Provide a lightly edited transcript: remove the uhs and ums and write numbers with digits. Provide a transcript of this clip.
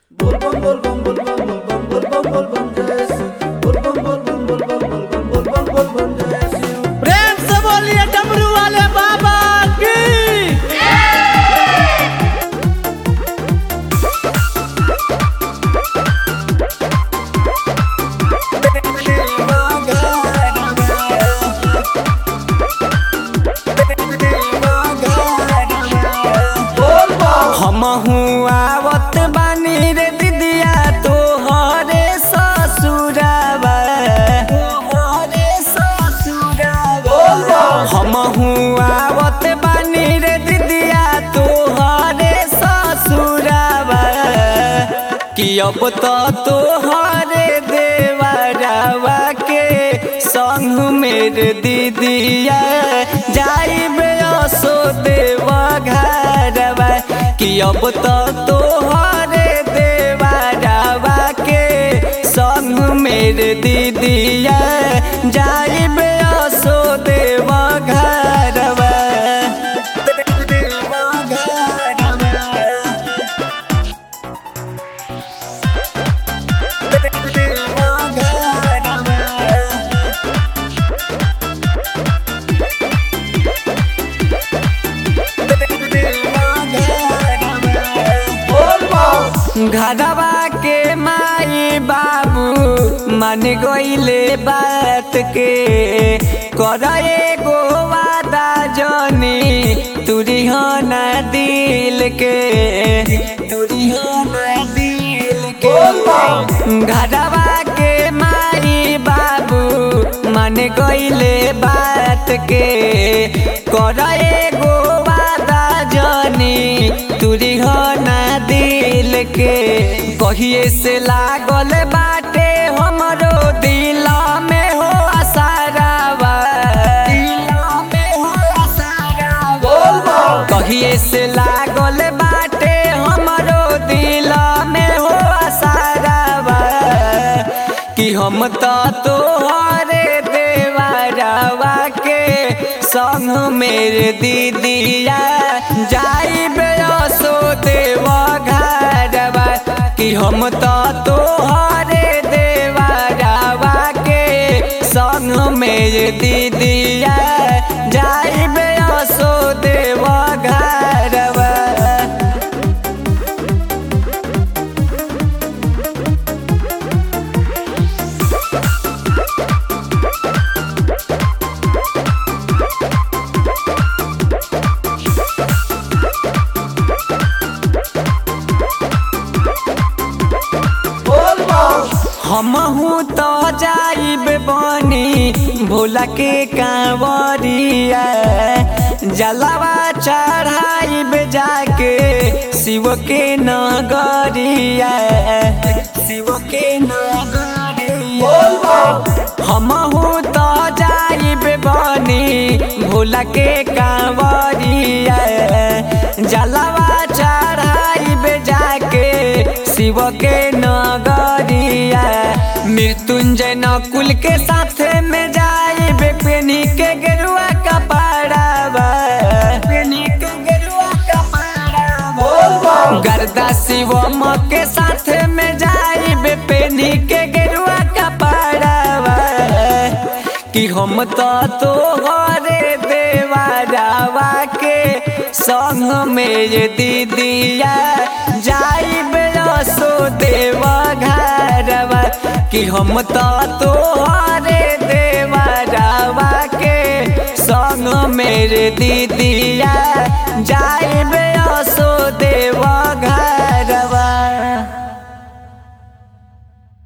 प्रेम से बोलिए डमरू वाले बाबा की। हमहू आवत बानी रे दीदिया तोहरे ससुराबा हमहू आवत बानी रे दीदिया तोहरे ससुराबा कि अब तो तोहरे देवरावा के संग मेरे दीदिया जाइबे असो देवा घरवा कि अब तो तोहरे देवरावा के संग मेरे दीदिया जाइबे असो देवा घरवा। घरवा के माई बाबू मन गईले बात के करे गो वादा जनी तुरी हो ना दिल के घरवा के माई बाबू मन गईले बात के करे गो वादा जनी तुरी हो ना दिल के कहिए से लागल बाटे हमरो दिल में हो आसारावा कहिए से लागल बाटे हमरो दिल में हो आसारावा कि हम तो तोहरे देवरावा के संग मेरे दीदिया जाइबे असो देवा घरवा कि हम तो तोहरे देवरावा के संग मेरे दीदिया जाइबे असो देवा घरवा। हमहू तो जाइब बनी भोला के कांवरिया जलवा चढ़ाइब जाके शिव के नगरिया हमहू तो जाइब बनी भोला के कांवरिया जलवा चढ़ाइब जाके शिव के नगरिया मृत्युंजय नकुल के साथ में जाइबे पेनी के गेरुआ कपड़ावा गर्दा शिवम के साथ में जाइबे पेनी के गेरुआ कपड़ावा कि हम तो तोहरे देवरावा के संग मेरे दीदिया जाइबे असो देवा घरवा कि हम तो तोहरे देवरावा के संग मेरे दीदिया जाइबे असो